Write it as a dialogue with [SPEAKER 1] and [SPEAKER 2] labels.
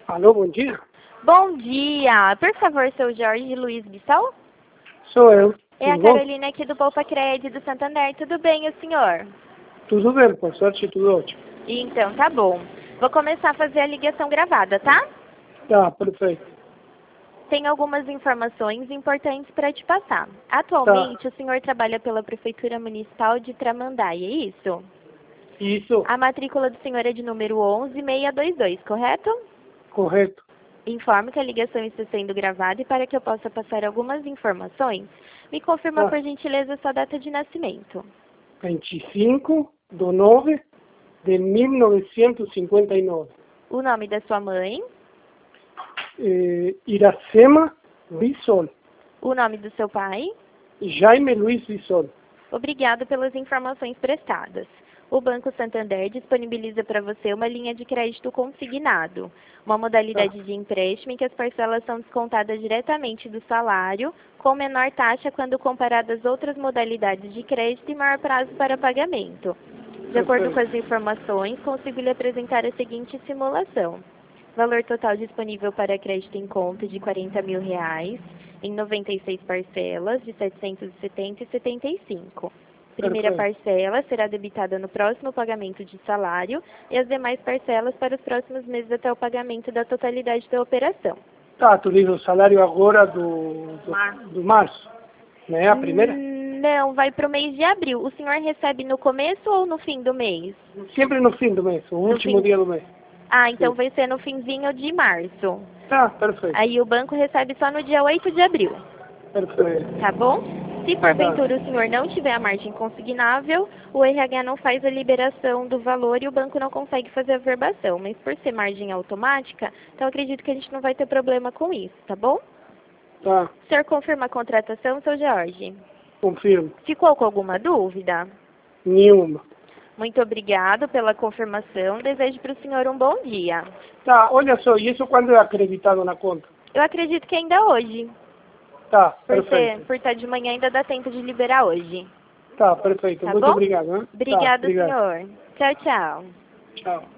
[SPEAKER 1] Alô, bom dia.
[SPEAKER 2] Bom dia. Por favor, seu Jorge Luiz Bissau?
[SPEAKER 1] Sou eu.
[SPEAKER 2] É a
[SPEAKER 1] Tudo bom?
[SPEAKER 2] Carolina aqui do Poupa Crédito do Santander. Tudo bem, o senhor?
[SPEAKER 1] Tudo bem, por sorte, tudo ótimo.
[SPEAKER 2] Então, tá bom. Vou começar a fazer a ligação gravada, tá?
[SPEAKER 1] Tá, perfeito.
[SPEAKER 2] Tem algumas informações importantes para te passar.
[SPEAKER 1] Tá,
[SPEAKER 2] Atualmente, o senhor trabalha pela Prefeitura Municipal de Tramandaí, é isso?
[SPEAKER 1] isso,
[SPEAKER 2] A matrícula do senhor é de número 11622, correto?
[SPEAKER 1] correto.
[SPEAKER 2] Informo que a ligação está sendo gravada e para que eu possa passar algumas informações, me confirma
[SPEAKER 1] Tá,
[SPEAKER 2] por gentileza sua data de nascimento.
[SPEAKER 1] 25/9/1959.
[SPEAKER 2] O nome da sua mãe,
[SPEAKER 1] Iracema Bissol.
[SPEAKER 2] o nome do seu pai.
[SPEAKER 1] Jaime Luiz Bissol.
[SPEAKER 2] Obrigado pelas informações prestadas. O Banco Santander disponibiliza para você uma linha de crédito consignado, uma
[SPEAKER 1] Tá,
[SPEAKER 2] modalidade de empréstimo em que as parcelas são descontadas diretamente do salário, com menor taxa quando comparadas às outras modalidades de crédito e maior prazo para pagamento. De acordo com
[SPEAKER 1] perfeito.
[SPEAKER 2] as informações, consigo lhe apresentar a seguinte simulação. Valor total disponível para crédito em conta de R$ 40.000, em 96 parcelas, de 770,75. Primeira
[SPEAKER 1] Perfeito.
[SPEAKER 2] parcela será debitada no próximo pagamento de salário e as demais parcelas para os próximos meses até o pagamento da totalidade da operação.
[SPEAKER 1] Tá, tu diz o salário agora do março, não é a primeira?
[SPEAKER 2] Não, vai para o mês de abril. O senhor recebe no começo ou no fim do mês?
[SPEAKER 1] Sempre no fim do mês, o último
[SPEAKER 2] fim.
[SPEAKER 1] dia do mês.
[SPEAKER 2] Ah, então
[SPEAKER 1] Sim.
[SPEAKER 2] vai ser no finzinho de março.
[SPEAKER 1] Tá, perfeito.
[SPEAKER 2] Aí o banco recebe só no dia 8 de abril,
[SPEAKER 1] Perfeito.
[SPEAKER 2] tá bom? Se
[SPEAKER 1] Tá,
[SPEAKER 2] porventura o senhor não tiver a margem consignável, o RH não faz a liberação do valor e o banco não consegue fazer a verbação. Mas por ser margem automática, então acredito que a gente não vai ter problema com isso, tá bom?
[SPEAKER 1] tá,
[SPEAKER 2] O senhor confirma a contratação, seu Jorge?
[SPEAKER 1] confirmo.
[SPEAKER 2] Ficou com alguma dúvida?
[SPEAKER 1] Nenhuma.
[SPEAKER 2] Muito obrigado pela confirmação. Desejo para o senhor um bom dia.
[SPEAKER 1] Tá, olha só, e isso quando é acreditado na conta?
[SPEAKER 2] Eu acredito que ainda hoje.
[SPEAKER 1] Tá,
[SPEAKER 2] Por
[SPEAKER 1] perfeito.
[SPEAKER 2] estar de manhã ainda dá tempo de liberar hoje.
[SPEAKER 1] Tá, perfeito.
[SPEAKER 2] Tá
[SPEAKER 1] Muito
[SPEAKER 2] bom?
[SPEAKER 1] obrigado. Hein? Tá,
[SPEAKER 2] Obrigada,
[SPEAKER 1] obrigado.
[SPEAKER 2] senhor. Tchau, tchau.
[SPEAKER 1] Tchau.